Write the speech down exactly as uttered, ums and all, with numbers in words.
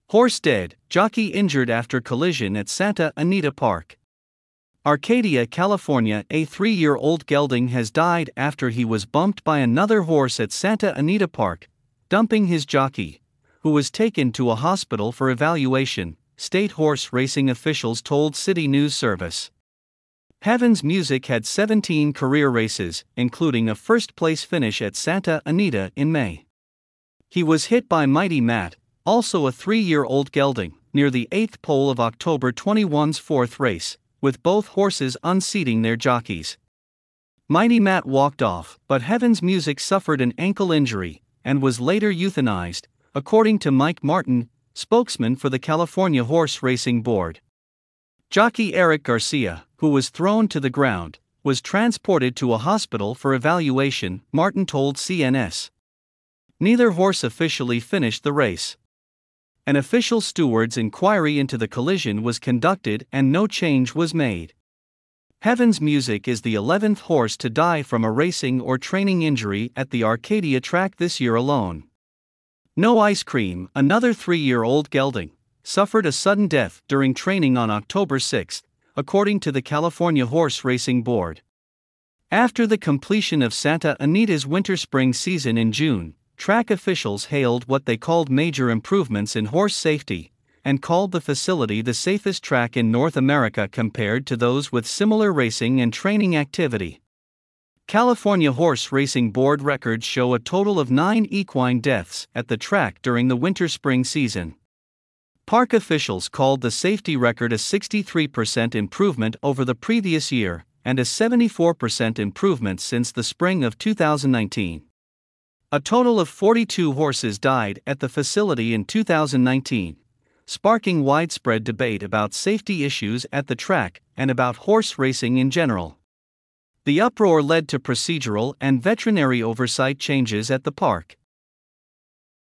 Horse dead, jockey injured after collision at Santa Anita Park. Arcadia, California. A three-year-old gelding has died after he was bumped by another horse at Santa Anita Park, dumping his jockey, who was taken to a hospital for evaluation, state horse racing officials told City News Service. Heaven's Music had seventeen career races, including a first-place finish at Santa Anita in May. He was hit by Mighty Matt, also a three-year-old gelding, near the eighth pole of October twenty-one's fourth race, with both horses unseating their jockeys. Mighty Matt walked off, but Heaven's Music suffered an ankle injury and was later euthanized, according to Mike Martin, spokesman for the California Horse Racing Board. Jockey Eric Garcia, who was thrown to the ground, was transported to a hospital for evaluation, Martin told C N S. Neither horse officially finished the race. An official steward's inquiry into the collision was conducted and no change was made. Heaven's Music is the eleventh horse to die from a racing or training injury at the Arcadia track this year alone. No Ice Cream, another three-year-old gelding, suffered a sudden death during training on October sixth, according to the California Horse Racing Board. After the completion of Santa Anita's winter-spring season in June, track officials hailed what they called major improvements in horse safety, and called the facility the safest track in North America compared to those with similar racing and training activity. California Horse Racing Board records show a total of nine equine deaths at the track during the winter-spring season. Park officials called the safety record a sixty-three percent improvement over the previous year, and a seventy-four percent improvement since the spring of two thousand nineteen. A total of forty-two horses died at the facility in two thousand nineteen, sparking widespread debate about safety issues at the track and about horse racing in general. The uproar led to procedural and veterinary oversight changes at the park.